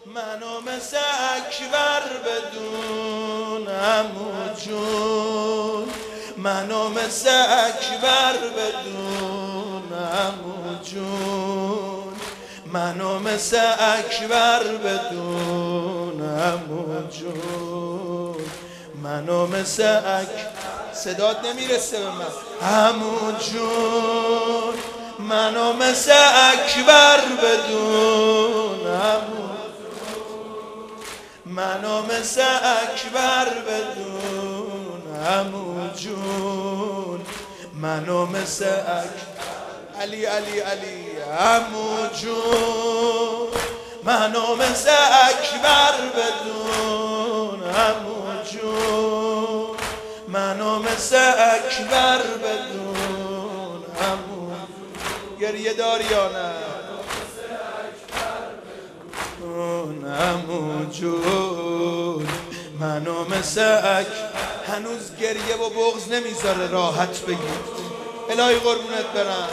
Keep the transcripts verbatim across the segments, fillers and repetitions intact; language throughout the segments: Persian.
منو مثل اکبر بدون عمو جون، منو مثل اکبر بدون عمو جون، منو مثل اکبر بدون عمو جون، منو مثل اک صدات نمیرسه به من عمو جون، منو مثل اکبر بدون عمو، منو مثل اکبر بدون عمو جون، منو مثل اک علی علی علی عمو جون، منو مثل اکبر بدون عمو جون، منو مثل اکبر بدون عمو. گریه داری یا نه؟ عمو جون، منو مثل اک هنوز گریه و بغض نمیذاره راحت بگی الهی قربونت برم.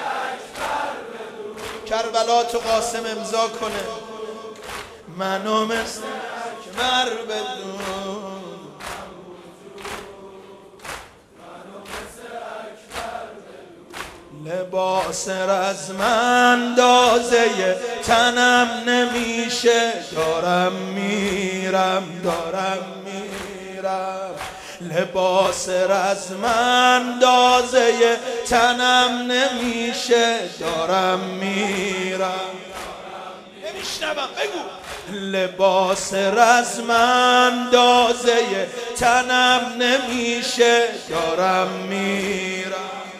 کربلا تو قاسم امضا کنه منو مثل اکبر بدون، لباس رزم اندازه تنم نمیشه، دارم میرم دارم میرم، لباس رزم اندازه تنم نمیشه، دارم میرم. نمیشنوم بگو. لباس رزم اندازه تنم نمیشه، دارم میرم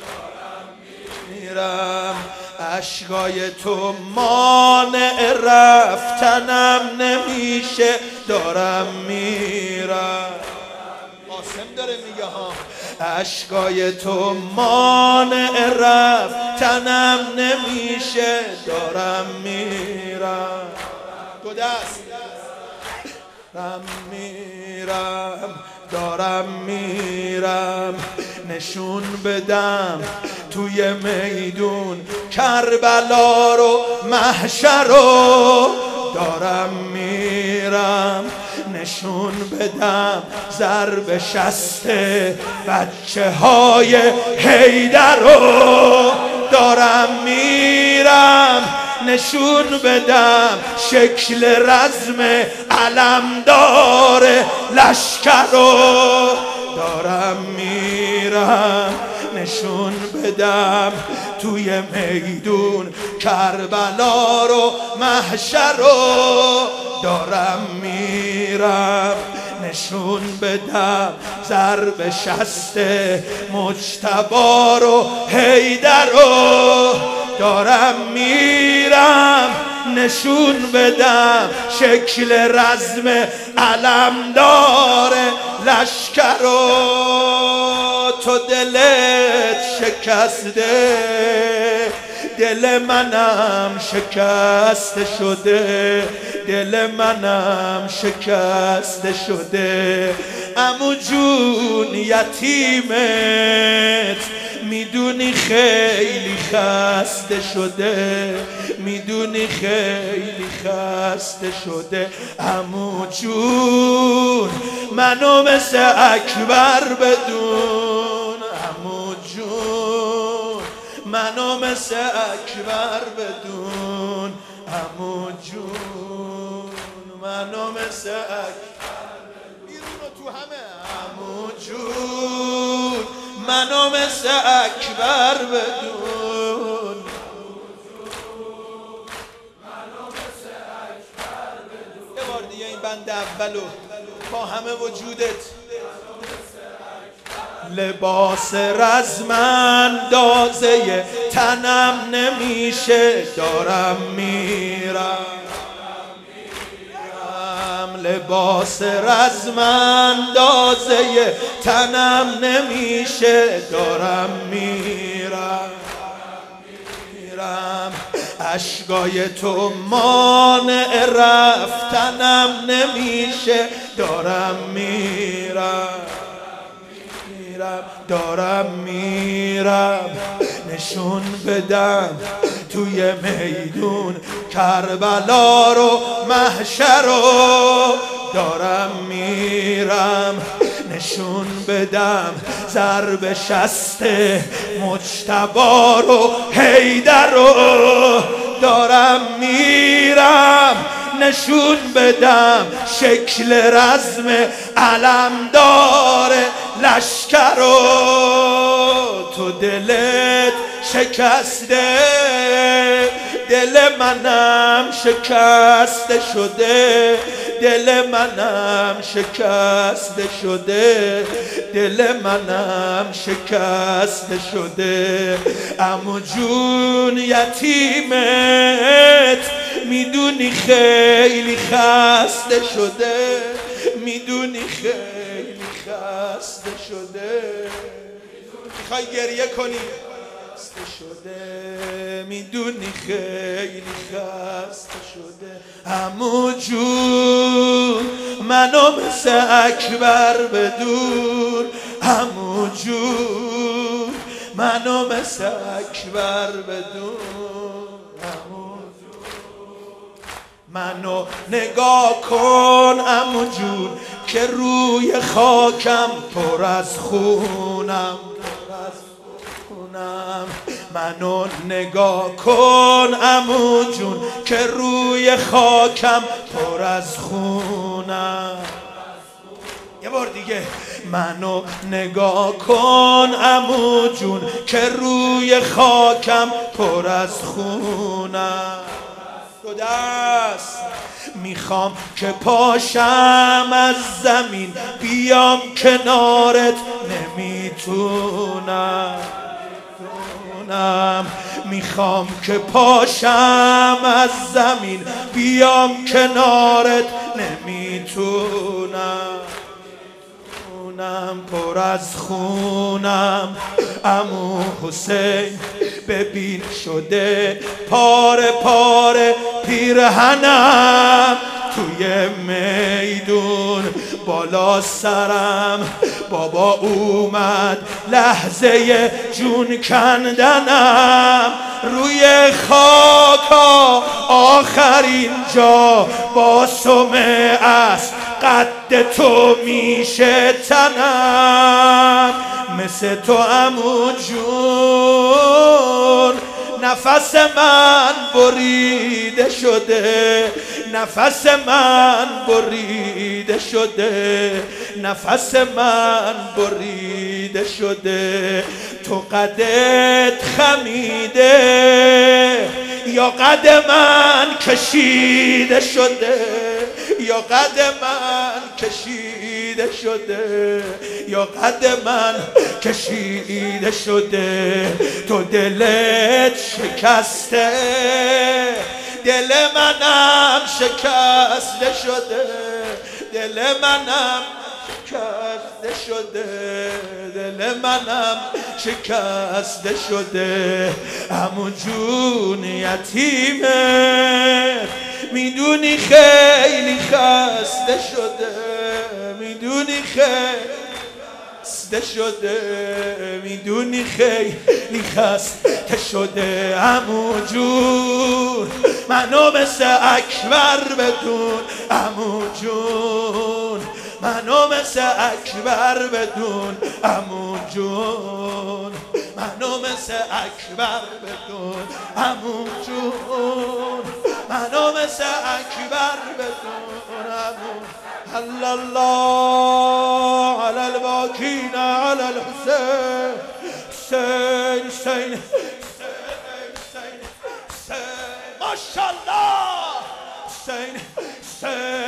میرم، اشکای تو مانع رفتنم نمیشه، دارم میرم. قاسم داره میگه ها، اشکای تو مانع رفتنم نمیشه، دارم میرم. دو دست دارم میرم دارم میرم، نشون بدم توی میدون کربلا رو محشر رو، دارم میرم نشون بدم ضرب شست بچه های حیدر رو، دارم میرم نشون بدم شکل رزم علمدار لشکر رو، دارم میرم نشون بدم توی میدون کربلا رو محشر رو، دارم میرم نشون بدم ضرب شست مجتبی رو حیدر رو، دارم میرم نشون بدم شکل رزم علمدار لشکر رو. تو دلت شکسته دل منم شکسته شده، دل منم شکسته شده، عمو جون یتیمت میدونی خیلی خسته شده، میدونی خیلی خسته شده، عمو جون منو مثل اکبر بدون، عمو جون منو مثل اکبر بدون، عمو جون منو مثل اکبر بیرون تو همه، عمو جون منو مثل اکبر بدون، یه بار دیگه این بند اولو با همه وجودت. لباس رزم اندازه تنم نمیشه، دارم میرم، لباس رزم اندازه تنم نمیشه، دارم میرم میرم، اشکای تو مانع رفتنم نمیشه، دارم میرم میرم دارم میرم نشون بدم توی میدون کربلا رو محشر رو دارم میرم نشون بدم ضرب شست مجتبی رو حیدر رو دارم میرم نشون بدم شکل رزم علمدار لشکر رو تو دلت شکسته دل منم شکسته شده دل منم شکسته شده دل منم شکسته شده عمو جون یتیمت میدونی خیلی خسته شده میدونی خیلی خسته شده میخوای گریه کنی خسته شده میدونی خیلی خسته شده عمو جون منو مثل اکبر بدون عمو جون منو مثل اکبر بدون عمو منو نگاه کن عمو جون که روی خاکم پر از خونم منو نگاه کن عمو جون که روی خاکم پر از خونم یه بار دیگه منو نگاه کن عمو جون که روی خاکم پر از خونم دو دست میخوام که پاشم از زمین بیام کنارت نمیتونم میخوام که پاشم از زمین بیام کنارت نمیتونم پر از خونم عمو حسین ببین شده پاره پاره پیرهنم توی میدون بالا سرم بابا اومد لحظه جون کندنم روی خاکا آخرین جا با سمه است قد تو میشه تنم مثل تو عمو جون نفس من بریده شده نفس من بریده شده نفس من بریده شده تو قدت خمیده یا قد من کشیده شده یا قد من کشیده شده یا قد من کشیده شده تو دلت شکسته دل منم شکسته شده دل منم شکسته شده دل منم شکسته شده عمو جون یتیمه میدونی خیلی خسته شده میدونی خیلی خسته شده میدونی خیلی خسته شده عمو جون منو مثل اکبر بدون عمو جون منو مثل اکبر بدون عمو جون منو مثل اکبر بدون عمو جون منو مثل اکبر بدون عمو صلی الله علی الباکین علی الحسین حسین حسین حسین ماشاءالله حسین حسین